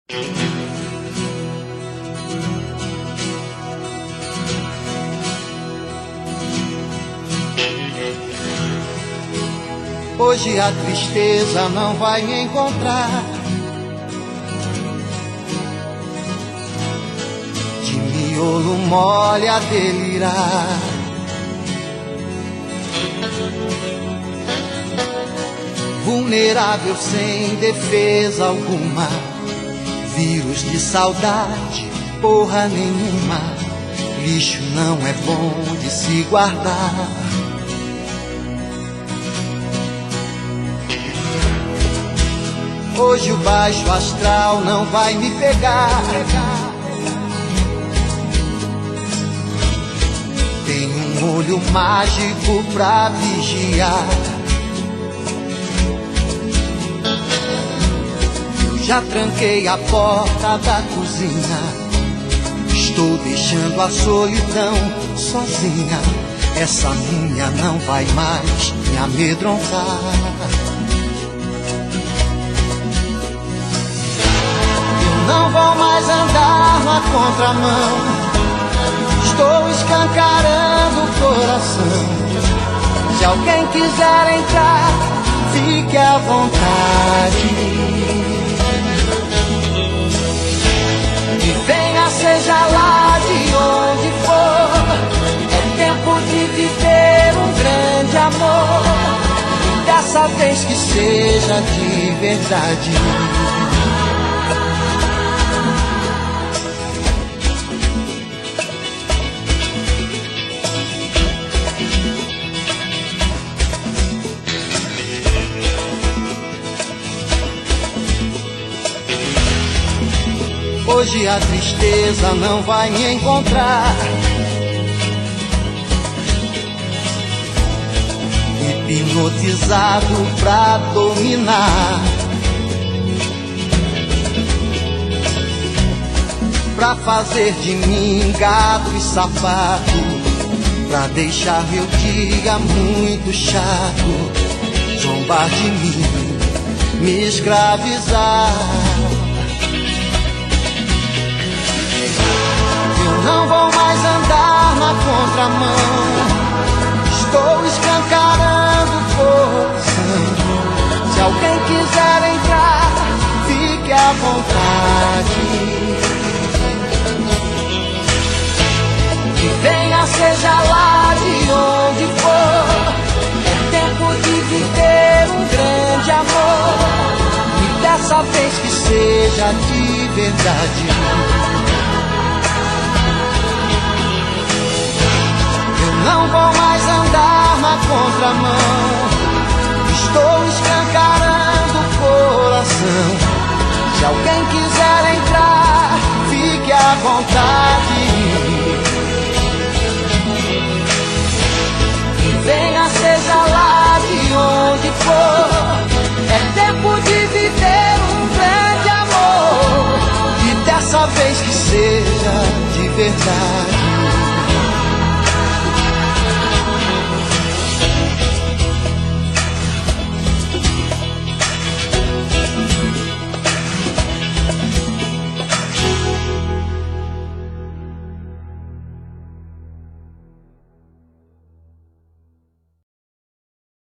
Hoje a tristeza não vai me encontrar. De miolo mole a delirar. Vulnerável sem defesa alguma. Vírus de saudade, porra nenhuma. Lixo não é bom de se guardar. Hoje o baixo astral não vai me pegar. Tem um olho mágico pra vigiar. Eu já tranquei a porta da cozinha. Estou deixando a solidão sozinha. Essa minha não vai mais me amedrontar. Não vou mais andar na contramão. Estou escancarando o coração. Se alguém quiser entrar, fique à vontade. E venha, seja lá de onde for. É tempo de viver um grande amor. E dessa vez que seja de verdade. Hoje a tristeza não vai me encontrar. Hipnotizado pra dominar. Pra fazer de mim gato e sapato. Pra deixar meu dia muito chato. Zombar de mim, me escravizar. Não vou mais andar na contramão. Estou escancarando o coração. Se alguém quiser entrar, fique à vontade. E venha, seja lá de onde for. É tempo de viver um grande amor. E dessa vez que seja de verdade. Não vou mais andar na contramão. Estou escancarando o coração. Se alguém quiser entrar, fique à vontade. E venha, seja lá de onde for. É tempo de viver um grande amor. E dessa vez que seja de verdade.